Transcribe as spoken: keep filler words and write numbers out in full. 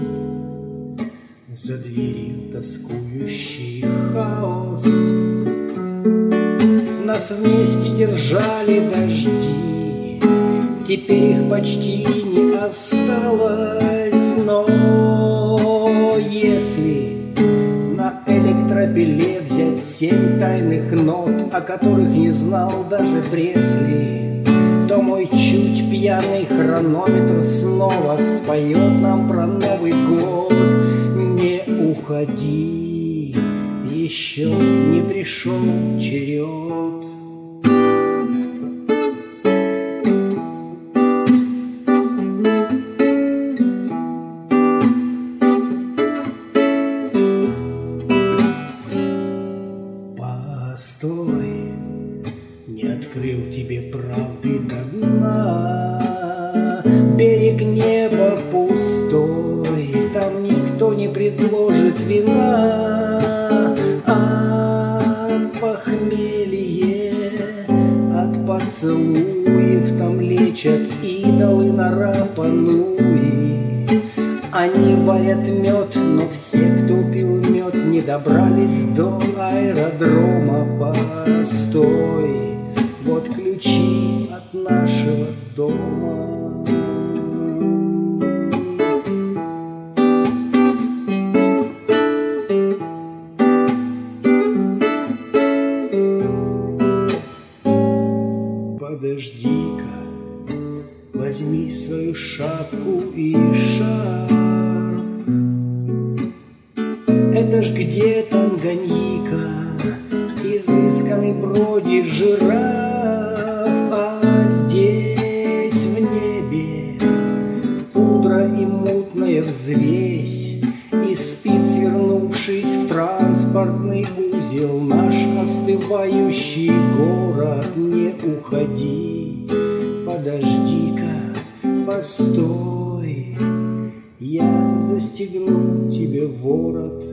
За дверью тоскующий хаос. Нас вместе держали дожди, теперь их почти не осталось. Но если на электропиле взять семь тайных нот, о которых не знал даже Пресли, то мой чуть пьяный хронометр снова споет нам про Новый год. Не уходи, еще не пришел черед. Постой, не открыл тебе правды до дна. Берег неба пустой, там никто не предложит вина. А похмелье от поцелуев там лечат идолы на Рапа-Нуи. Они варят мед, но все, кто пил мед, не добрались до аэродрома. Постой, вот ключи от нашего дома. Подожди-ка, возьми свою шапку и шарф. Это ж где Танганьика, изысканный бродит жираф. А здесь в небе пудра и мутная взвесь, и спит, свернувшись в транспортный узел, наш остывающий город. Не уходи, подожди-ка, постой, я застегну тебе ворот.